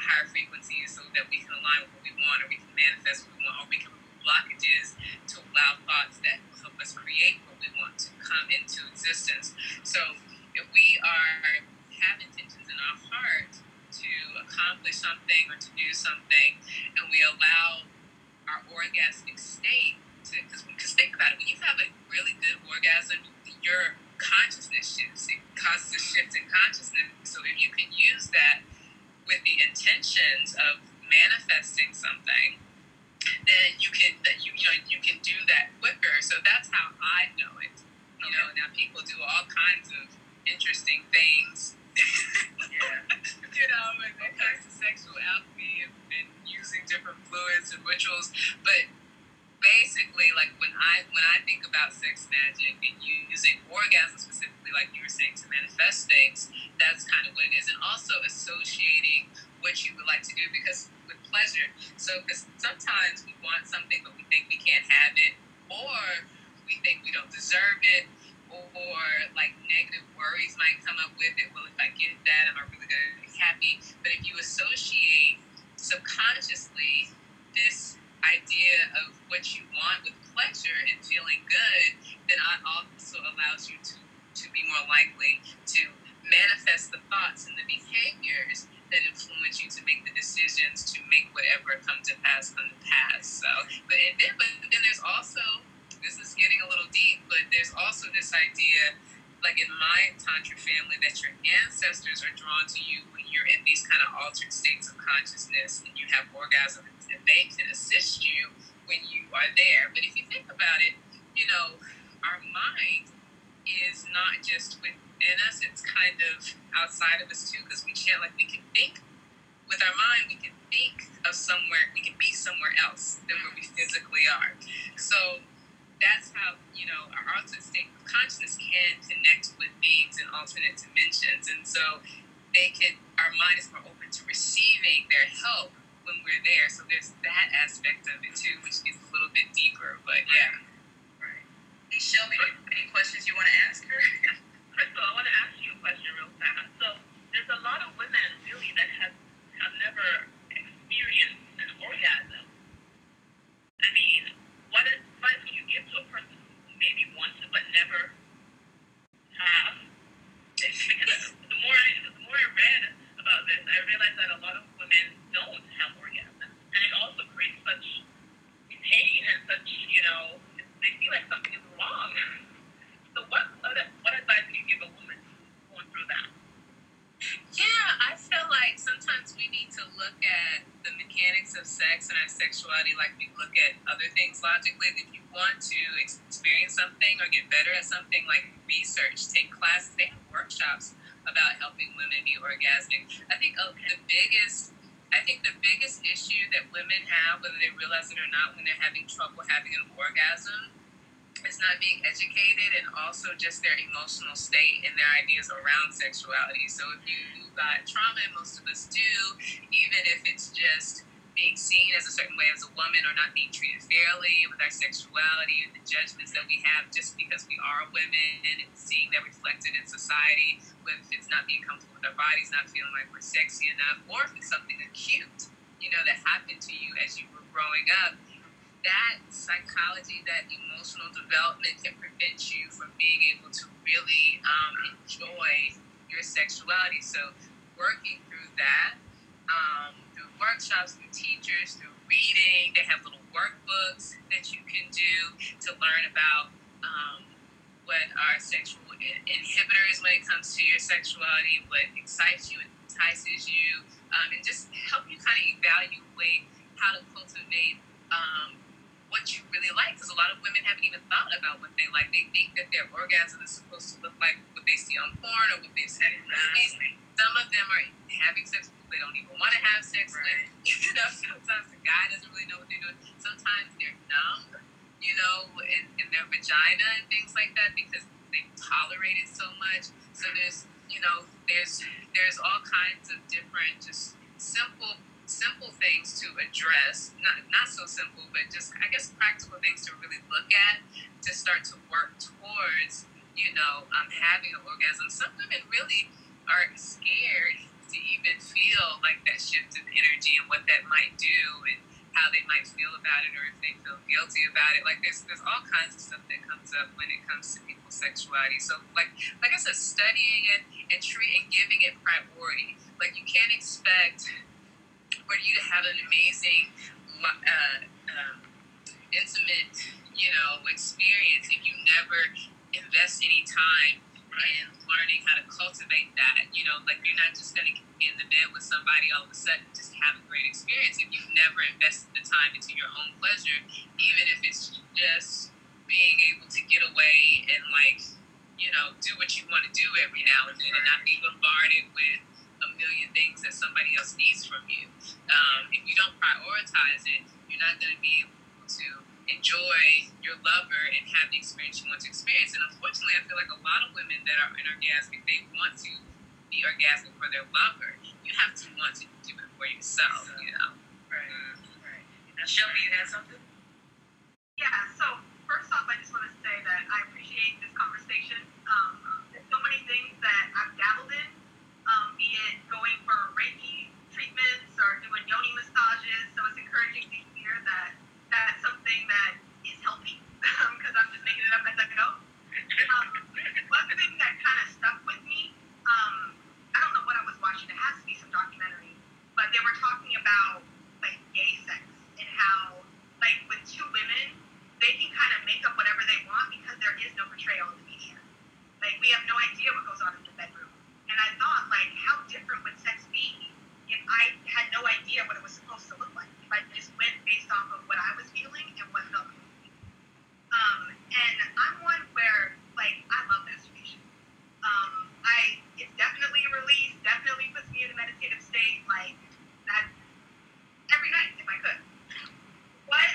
higher frequencies so that we can align with what we want, or we can manifest what we want, or we can remove blockages to allow thoughts that will help us create what we want to come into existence. So if we are have intentions in our heart to accomplish something or to do something, and we allow our orgasmic state to, because think about it, when you have a really good orgasm, your consciousness shifts. It causes a shift in consciousness. So if you can use that with the intentions of manifesting something, then you can that you you know you can do that quicker. So that's how I know it. You know, now people do all kinds of interesting things. Yeah. You know, when it comes to sexual alchemy and, and using different fluids and rituals, but basically, like when I when I think about sex magic and using orgasm specifically, like you were saying, to manifest things, that's kind of what it is, and also associating what you would like to do, because with pleasure. So, because sometimes we want something, but we think we can't have it, or we think we don't deserve it, or like negative worries might come up with it. Well, if I get that, am I really going to be happy? But if you associate subconsciously this idea of what you want with pleasure and feeling good, then it also allows you to, to be more likely to manifest the thoughts and the behaviors that influence you to make the decisions to make whatever come to pass come to pass. So, but and then, but then there's also, this is getting a little deep, but there's also this idea, like in my Tantra family, that your ancestors are drawn to you when you're in these kind of altered states of consciousness and you have orgasm, and they can assist you when you are there. But if you think about it, you know, our mind is not just within us, it's kind of outside of us too, because we can't, like, we can think with our mind, we can think of somewhere, we can be somewhere else than where we physically are. So that's how, you know, our alternate state of consciousness can connect with beings in alternate dimensions. And so they can, our mind is more open to receiving their help when we're there. So there's that aspect of it too, which gets a little bit deeper. But yeah. Right. Hey, Shelby, any questions you want to ask her? Crystal, I want to ask you a question real fast. So there's a lot of women really that have, have never experienced an orgasm. I mean, what advice would you give to a person who maybe wants it but never have? Because the more I the more I read about this, I realized that a lot of women don't have orgasms, and it also creates such pain and such, you know, they feel like something is wrong. So what what, what advice would you give a woman going through that? Yeah, I feel like sometimes we need to look at the mechanics of sex and our sexuality like we look at other things logically. If you want to experience something or get better at something, like research, take classes, they have workshops about helping women be orgasmic. I think uh, the biggest, I think the biggest issue that women have, whether they realize it or not, when they're having trouble having an orgasm, is not being educated, and also just their emotional state and their ideas around sexuality. So if you got trauma, and most of us do, even if it's just being seen as a certain way as a woman, or not being treated fairly with our sexuality and the judgments that we have just because we are women, and seeing that reflected in society, whether it's not being comfortable with our bodies, not feeling like we're sexy enough, or if it's something acute, you know, that happened to you as you were growing up, that psychology, that emotional development can prevent you from being able to really um, enjoy your sexuality. So working through that, um, through workshops, through teachers, through reading, they have little workbooks that you can do to learn about um, what are sexual in- inhibitors when it comes to your sexuality, what excites you, entices you, um, and just help you kind of evaluate how to cultivate um, what you really like, because a lot of women haven't even thought about what they like. They think that their orgasm is supposed to look like what they see on porn or what they've seen in movies. Some of them are having sex with people they don't even want to have sex right. with. You know, sometimes the guy doesn't really know what they're doing. Sometimes they're numb, you know, in, in their vagina and things like that, because they tolerate it so much. So there's, you know, there's there's all kinds of different, just simple simple things to address, not not so simple, but just, I guess, practical things to really look at to start to work towards, you know, um, having an orgasm. Some women really are scared to even feel like that shift of energy and what that might do and how they might feel about it, or if they feel guilty about it. Like there's there's all kinds of stuff that comes up when it comes to people's sexuality. So like like I said, studying it and treating, giving it priority. Like you can't expect for you to have an amazing, uh, um, intimate, you know, experience if you never invest any time in learning how to cultivate that. You know, like you're not just going to get in the bed with somebody all of a sudden just have a great experience if you've never invested the time into your own pleasure, even if it's just being able to get away and like, you know, do what you want to do every now and then and not be bombarded with a million things that somebody else needs from you. Um, if you don't prioritize it, you're not going to be able to enjoy your lover and have the experience you want to experience. And unfortunately, I feel like a lot of women that are inorgasmic, they want to be orgasmic for their lover. You have to want to do it for yourself, you know? Right, right. Now, Shelby, you had something? Yeah, so first off, I just want to say that I appreciate this conversation. Um, there's so many things that I've dabbled in, um, be it going for Reiki treatments or doing yoni massages. So it's encouraging to hear that that's something that is healthy, because I'm just making it up as I go. Um, one thing that kind of stuck with me, um, I don't know what I was watching. It has to be some documentary, but they were talking about like gay sex and how like with two women, they can kind of make up whatever they want because there is no portrayal in the media. Like we have no idea what goes on in the bedroom. And I thought, like, how different would sex be if I had no idea what it was supposed to look like? If I just went based off of what I was feeling and what felt good to me. Um, and I'm one where, like, I love masturbation. Um, I it's definitely a release, definitely puts me in a meditative state, like that every night if I could. What?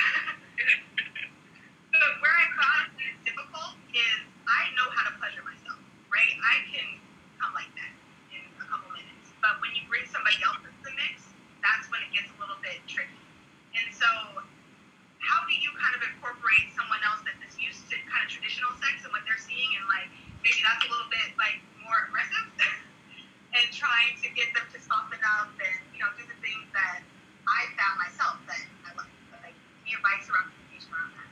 But where I find it's difficult is I know how to pleasure myself, right? I can come like that in a couple minutes. But when you bring somebody else into the mix, that's when it gets a little bit tricky. And so how do you kind of incorporate someone else that is used to kind of traditional sex and what they're seeing, and like maybe that's a little bit like more aggressive and trying to get them to soften up and, you know, do the things that I found myself that I love. Like, any advice around communication around that?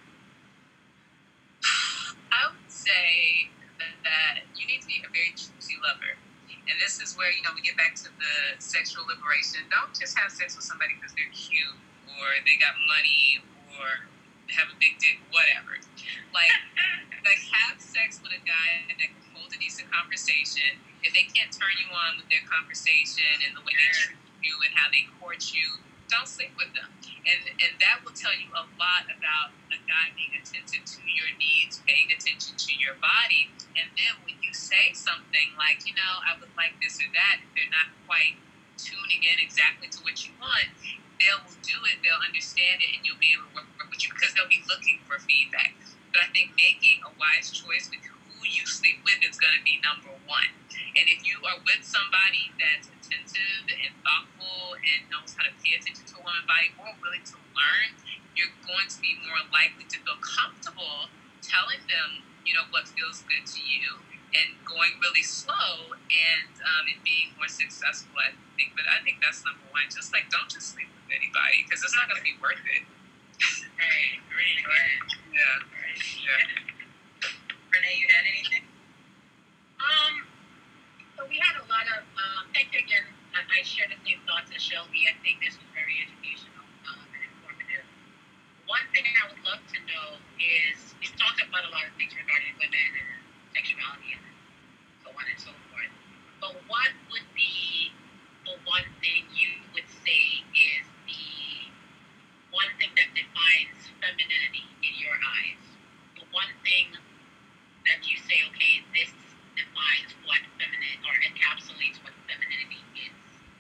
I would say that, that you need to be a very choosy lover. And this is where, you know, we get back to the sexual liberation. Don't just have sex with somebody because they're cute or they got money or have a big dick, whatever. Like, like have sex with a guy that can hold a decent conversation. If they can't turn you on with their conversation and the way they treat you and how they court you, don't sleep with them. And and that will tell you a lot about a guy being attentive to your needs, paying attention to your body. And then when you say something like, you know, I would like this or that, if they're not quite tuning in exactly to what you want, they'll do it, they'll understand it, and you'll be able to work, work with you because they'll be looking for feedback. But I think making a wise choice with who you sleep with is going to be number one. And if you are with somebody that's attentive and thoughtful and knows how to pay attention to a woman's body, more willing to learn, you're going to be more likely to feel comfortable telling them, you know, what feels good to you and going really slow and um, and being more successful, I think. But I think that's number one. Just like, don't just sleep with anybody because it's not going to be worth it. Right, right, right. Yeah. Right. Yeah. Renee, you had anything? Um, so we had a lot of, um, thank you again. I, I share the same thoughts as Shelby. I think this was very educational um, and informative. One thing I would love to know is, we've talked about a lot of things regarding women and sexuality and so on and so forth. But what would be the one thing you would say is the one thing that defines femininity in your eyes? The one thing that you say, okay, this defines what feminine or encapsulates what femininity is?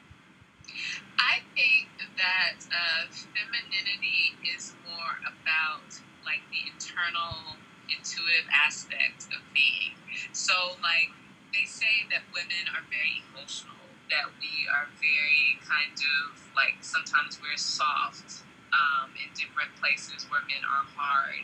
I think that uh, femininity is more about like the internal intuitive aspect of being. So like they say that women are very emotional, that we are very kind of like sometimes we're soft um, in different places where men are hard.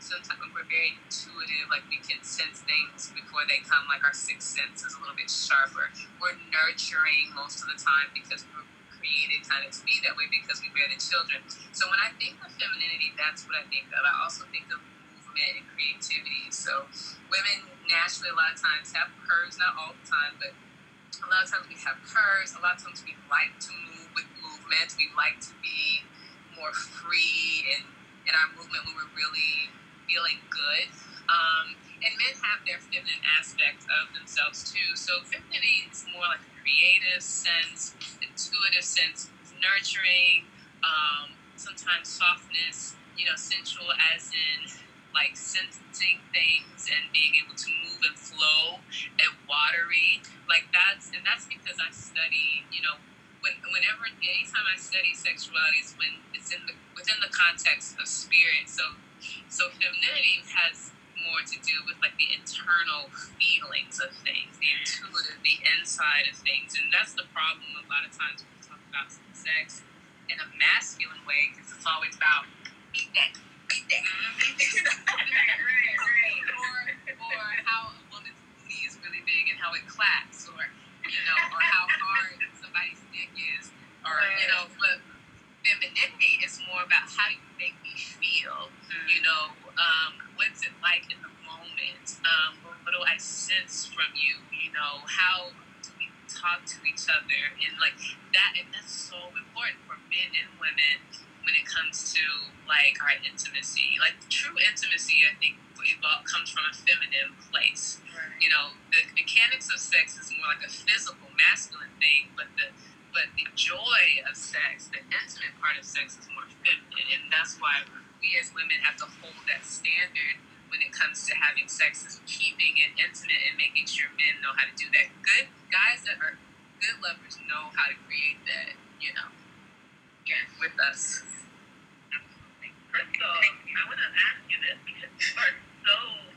sometimes we're very intuitive, like we can sense things before they come, like our sixth sense is a little bit sharper. We're nurturing most of the time because we're created kind of to be that way because we bear the children. So when I think of femininity, that's what I think of. I also think of movement and creativity. So women naturally a lot of times have curves, not all the time, but a lot of times we have curves. A lot of times we like to move with movement. We like to be more free in, in our movement when we're really feeling good. Um, and men have their feminine aspect of themselves too. So femininity is more like a creative sense, intuitive sense, nurturing, um, sometimes softness, you know, sensual as in like sensing things and being able to move and flow and watery. Like that's, and that's because I study, you know, when, whenever, anytime I study sexuality is when it's in the, within the context of spirit. So, so femininity has more to do with like the internal feelings of things, the intuitive, the inside of things. And that's the problem a lot of times when we talk about sex in a masculine way, because it's always about beat that, beat that, beat that. right, right, right. Or, or how a woman's booty is really big and how it claps, or, you know, or how hard somebody's dick is, or, right. you know, but femininity is more about how you make me feel, mm. you know, um, what's it like in the moment, um, what, what do I sense from you, you know, how do we talk to each other, and like that, and that's so important for men and women when it comes to like our intimacy. Like true intimacy, I think, evolve, comes from a feminine place. Right. You know, the mechanics of sex is more like a physical, masculine thing, but the but the joy of sex, the intimate part of sex, is more feminine, and that's why we as women have to hold that standard when it comes to having sex, is keeping it intimate and making sure men know how to do that. Good guys that are good lovers know how to create that, you know, yeah, with us. Absolutely. Crystal, I want to ask you this because you are so,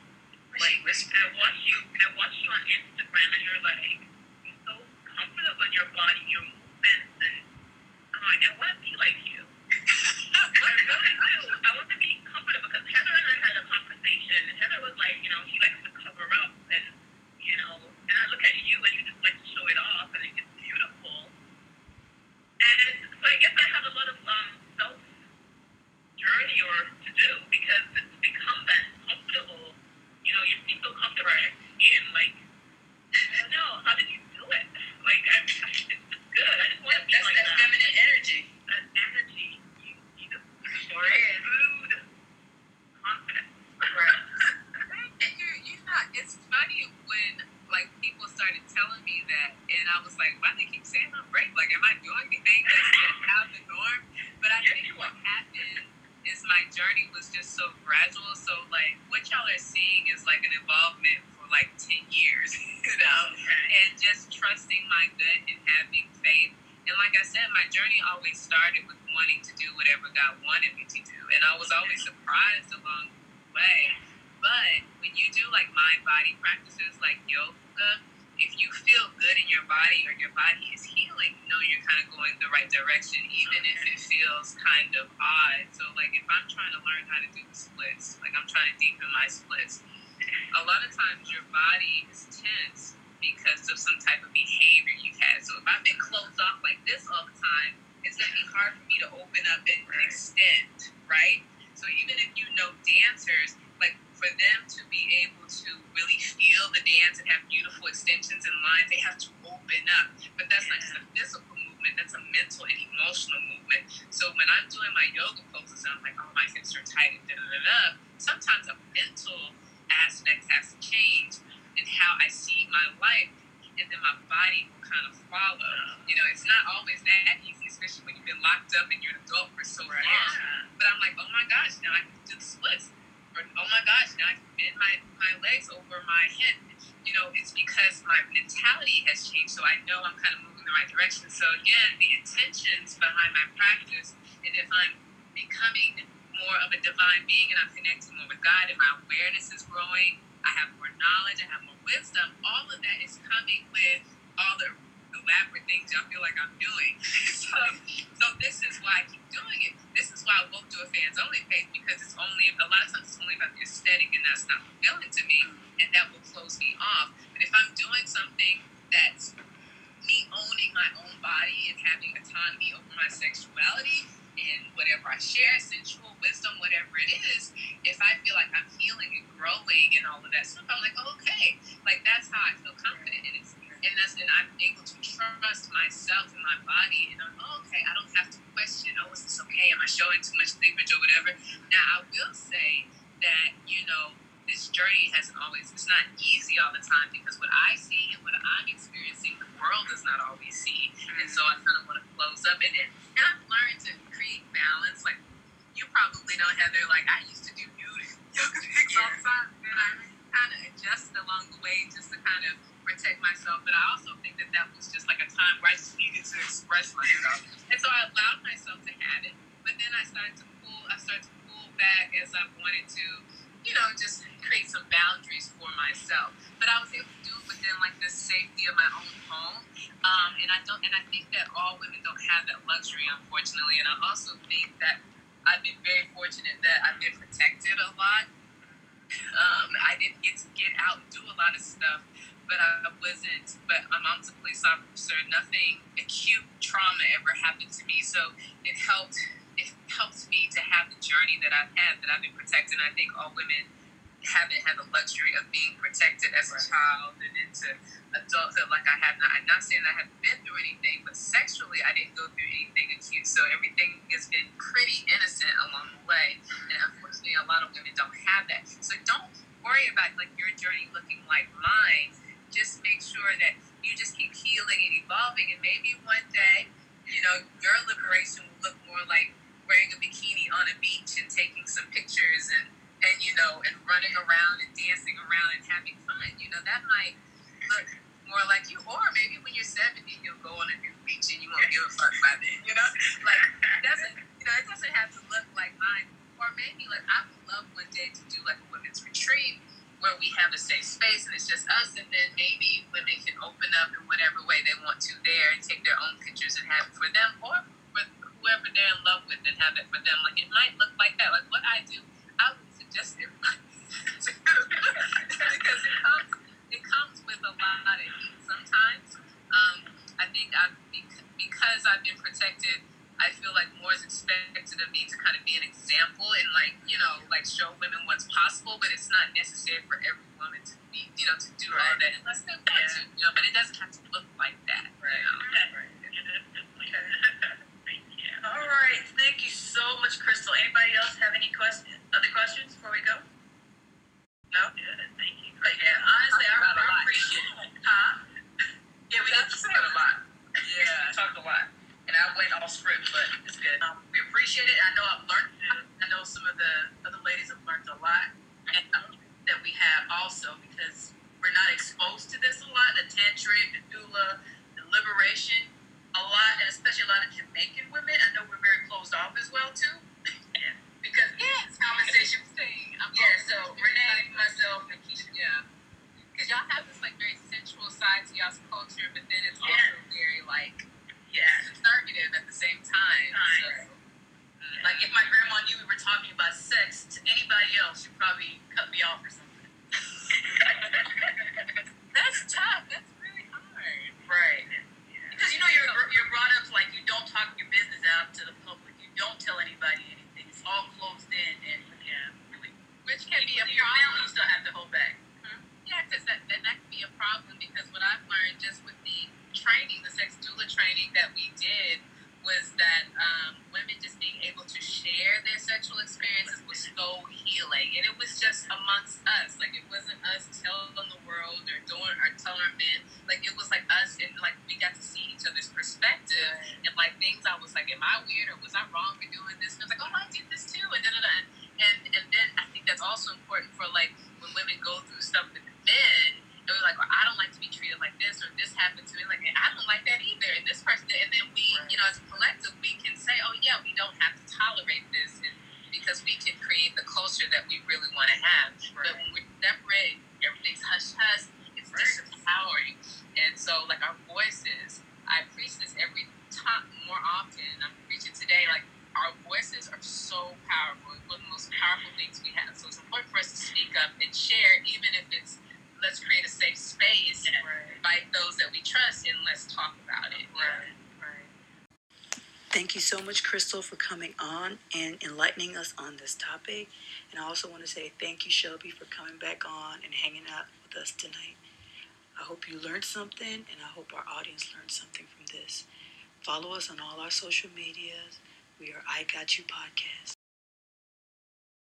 like, I watch you, I watch you on Instagram and you're like, you're so comfortable in your body, your movements, and I'm like, I want to be like you. I really do. I want to be comfortable because Heather and I had a conversation. Heather was like, you know, she likes to cover up, and you know, and I look at you and you just like to show it off, and it's beautiful. And so I guess I have a lot of um, self journey or to do because it's become that comfortable. You know, you seem so comfortable in your skin. Like, I don't know, how did you do it? Like, I, I, it's just good. I just want to be That's like that. that. Feminine energy. That energy. You need to Sure is. food confidence. Right. And you're, you're not, it's funny when, like, people started telling me that, and I was like, why do they keep saying I'm great? Like, am I doing anything that's out of the norm? But I think what happened is my journey was just so gradual. So, like, what y'all are seeing is, like, an involvement for, like, ten years, you know? And just trusting my gut and having faith. And like I said, my journey always started with wanting to do whatever God wanted me to do. And I was always surprised along the way. But when you do like mind-body practices like yoga, if you feel good in your body or your body is healing, you know you're kind of going the right direction, even if it feels kind of odd. So like if I'm trying to learn how to do the splits, like I'm trying to deepen my splits, a lot of times your body is tense because of some type of behavior you've had. So if I've been closed off like this all the time, it's going to be hard for me to open up and right. extend, right? So even if you know dancers, like for them to be able to really feel the dance and have beautiful extensions and lines, they have to open up. But that's not just a physical movement, that's a mental and emotional movement. So when I'm doing my yoga poses and I'm like, oh, my hips are tight and da-da-da-da, sometimes a mental aspect has to change in how I see my life, and then my body will kind of follow. You know, it's not always that easy, especially when you've been locked up and you're an adult for so right. long. But I'm like, oh my gosh, now I can do the splits. Or, oh my gosh, now I can bend my, my legs over my head. You know, it's because my mentality has changed, so I know I'm kind of moving in the right direction. So again, the intentions behind my practice, and if I'm becoming more of a divine being and I'm connecting more with God and my awareness is growing, I have more knowledge, I have more wisdom, all of that is coming with all the, the elaborate things y'all feel like I'm doing. so, so this is why I keep doing it. This is why I won't do a fans only page, because it's only, a lot of times it's only about the aesthetic, and that's not fulfilling to me, and that will close me off. But if I'm doing something that's me owning my own body and having autonomy over my sexuality and whatever I share, sensual wisdom, whatever it is, if I feel like I'm healing and growing and all of that stuff, I'm like, oh, okay, like that's how I feel confident in it. And that's, and I'm able to trust myself and my body, and I'm, oh, okay, I don't have to question, oh, is this okay? Am I showing too much cleavage or whatever? Now, I will say that, you know, this journey hasn't always, it's not easy all the time, because what I see and what I'm experiencing, the world does not always see. And so I kind of want to close up. And, it, and I've learned to create balance. Like, you probably know, Heather, like, I used to do nude yoga pics all the time. And I kind of adjusted along the way just to kind of protect myself. But I also think that that was just like a time where I just needed to express myself. And so I allowed myself to have it. But then I started to pull, I started to pull back as I wanted to, you know, just create some boundaries for myself. But I was able to do it within like the safety of my own home. Um, and I don't, and I think that all women don't have that luxury, unfortunately. And I also think that I've been very fortunate that I've been protected a lot. Um, I didn't get to get out and do a lot of stuff, but I wasn't, but my mom's a police officer. Nothing acute trauma ever happened to me. So it helped, it helps me to have the journey that I've had, that I've been protected. And I think all women haven't had the luxury of being protected as a child and into adulthood like I have not. I'm not saying I haven't been through anything, but sexually I didn't go through anything acute. So everything has been pretty innocent along the way. And unfortunately, a lot of women don't have that. So don't worry about like your journey looking like mine. Just make sure that you just keep healing and evolving. And maybe one day, you know, your liberation will look more like wearing a bikini on a beach and taking some pictures and and, you know, and running around and dancing around and having fun. You know, that might look more like you. Or maybe when you're seventy, you'll go on a new beach and you won't give a fuck by then, you know? Like, it doesn't, you know, it doesn't have to look like mine. Or maybe, like, I would love one day to do, like, a women's retreat where we have a safe space and it's just us, and then maybe women can open up in whatever way they want to there and take their own pictures and have it for them, or for whoever they're in love with and have it for them. Like, it might look like that. Like, what I do, I would suggest everybody to do because it comes it comes with a lot of heat sometimes. Um, I think I've because I've been protected, I feel like more is expected of me to kind of be an example and like, you know, like show women what's possible, but it's not necessary for every woman to be, you know, to do all that unless they want to, you know, but it doesn't have to look like that. Right. You know? Right. All right. Thank you so much, Crystal. Anybody else have any questions? Other questions before we go? No? Good. Thank you. But yeah, honestly, I, I appreciate it. Huh? Yeah, we got to say a lot. Yeah. We talked a lot. And I went off script, but it's good. Um, we appreciate it. I know I've learned. I know some of the other ladies have learned a lot. And um, that we have also, because we're not exposed to this a lot, the tantric, the doula, the liberation. A lot, and especially a lot of Jamaican women. I know we're very closed off as well too, yeah. Because yeah, this conversation. I'm yeah, so Renee, myself, and Keisha. Yeah, because y'all have this like very sensual side to y'all's culture, but then it's yeah. also very like yeah conservative at the same time. So, yeah. Like if my grandma knew we were talking about sex to anybody else, she'd probably cut me off or something. That's tough. That's really hard. Right. Because, you know, you're, you're brought up like you don't talk your business out to the public. You don't tell anybody anything. It's all closed in. And, yeah, really, which can be a your problem. family, you still have to hold back. Mm-hmm. Yeah, because that, that, that can be a problem because what I've learned just with the training, the sex doula training that we did, was that um, women just being able to share their sexual experiences was so healing. And it was just amongst us. Like, it wasn't us telling the world or doing or telling our men. Like, it was like us, and like we got to see each other's perspective and like things I was like, am I weird or was I wrong for doing this? And I was like, oh, I did this too, and da da da. And and then I think that's also important for like when women go through stuff with men. And we're like, well, I don't like to be treated like this, or this happened to me. Like, I don't like that either. And this person, and then we, right. you know, as a collective, we can say, oh yeah, we don't have to tolerate this, and because we can create the culture that we really want to have. Right. But when we're separate, everything's hush hush. It's right. disempowering. And so, like, our voices I preach this every time, more often, and I'm preaching today, like, our voices are so powerful. It's one of the most powerful things we have. So it's important for us to speak up and share, even if it's, let's create a safe space, and right. invite those that we trust, and let's talk about it. Right, right. Thank you so much, Crystal, for coming on and enlightening us on this topic. And I also want to say thank you, Shelby, for coming back on and hanging out with us tonight. I hope you learned something, and I hope our audience learned something from this. Follow us on all our social medias. We are I Got You Podcast.